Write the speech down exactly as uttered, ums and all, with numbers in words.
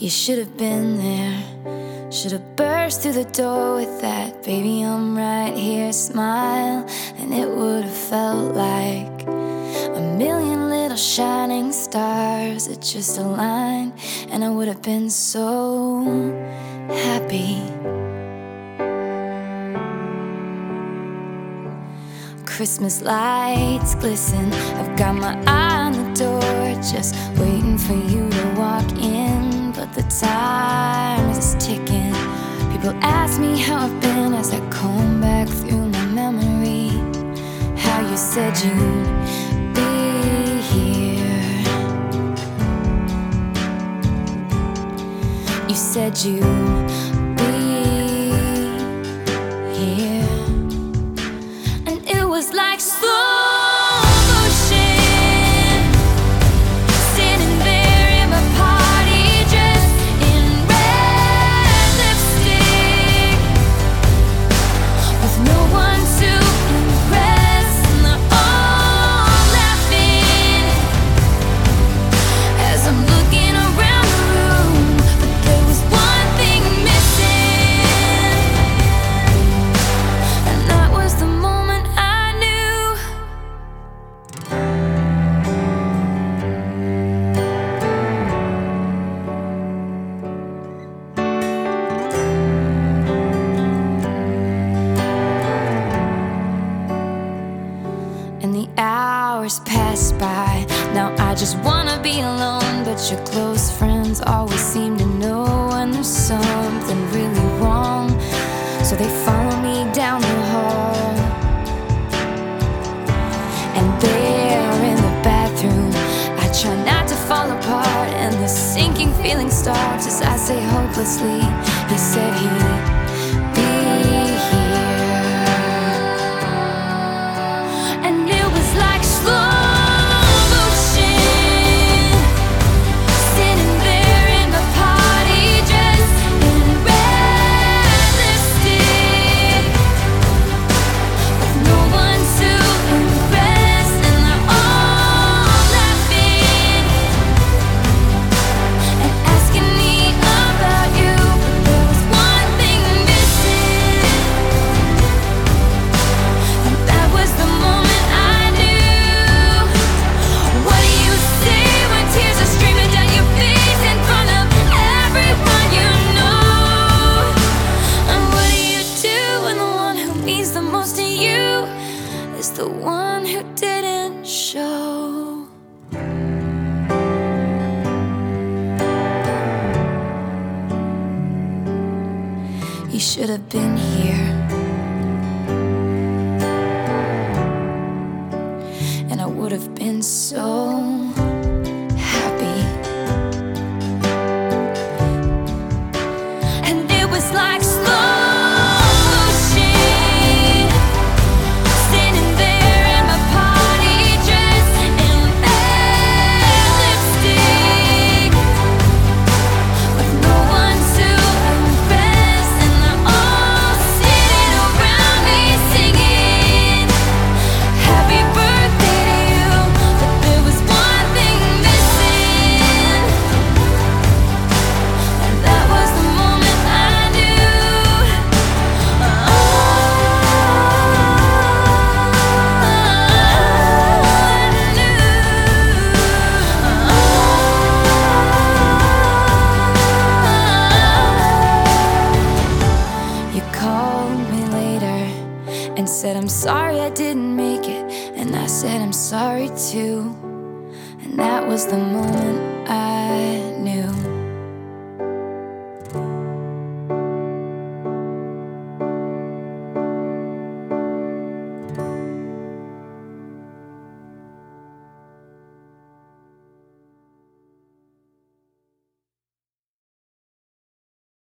You should have been there. Should have burst through the door with that "baby, I'm right here" smile, and it would have felt like a million little shining stars that just aligned, and I would have been so happy. Christmas lights glisten, I've got my eye on the door, just waiting for you to walk in. But the time is ticking. People ask me how I've been as I comb back through my memory. How you said you'd be here. You said you'd be here. And it was like slow hours pass by. Now I just wanna be alone, but your close friends always seem to know when there's something really wrong, so they follow me down the hall. And there in the bathroom, I try not to fall apart, and the sinking feeling starts as I say hopelessly, he said he'd be here. And it was like slow the one who didn't show. You should have been here, and I would have been so happy. And it was like slow and said, I'm sorry I didn't make it. And I said, I'm sorry too. And that was the moment I knew.